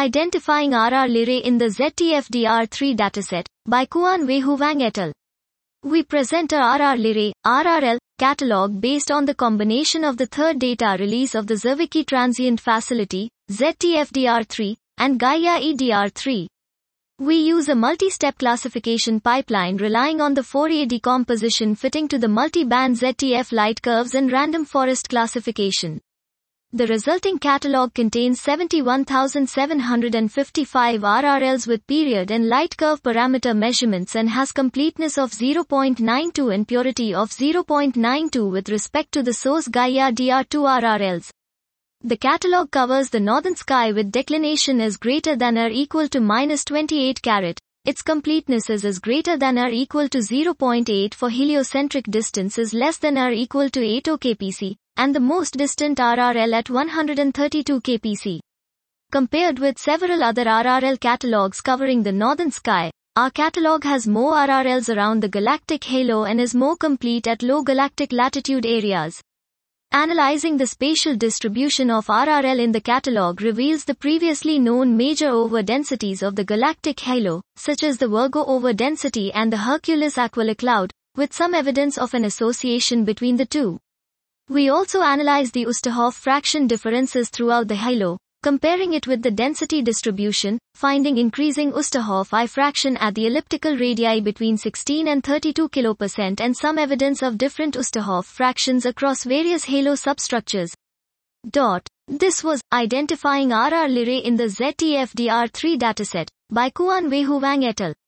Identifying RR Lyrae in the ZTF-DR3 dataset, by Kuan Wei Huang et al. We present a RR Lyrae, RRL, catalog based on the combination of the third data release of the Zwicky Transient Facility, ZTF-DR3, and Gaia-EDR3. We use a multi-step classification pipeline relying on the Fourier decomposition fitting to the multi-band ZTF light curves and random forest classification. The resulting catalog contains 71,755 RRLs with period and light curve parameter measurements and has completeness of 0.92 and purity of 0.92 with respect to the source Gaia-DR2 RRLs. The catalog covers the northern sky with declination is greater than or equal to -28 carat. Its completeness is greater than or equal to 0.8 for heliocentric distance is less than or equal to 8 kpc, and the most distant RRL at 132 kpc. Compared with several other RRL catalogs covering the northern sky, our catalog has more RRLs around the galactic halo and is more complete at low galactic latitude areas. Analyzing the spatial distribution of RRL in the catalog reveals the previously known major overdensities of the galactic halo, such as the Virgo overdensity and the Hercules Aquila cloud, with some evidence of an association between the two. We also analyze the Oosterhoff fraction differences throughout the halo, comparing it with the density distribution, finding increasing Oosterhoff I fraction at the elliptical radii between 16 and 32 kilo% and some evidence of different Oosterhoff fractions across various halo substructures. This was Identifying RR Lyrae in the ZTF-DR3 dataset, by Kuan Wei Huang et al.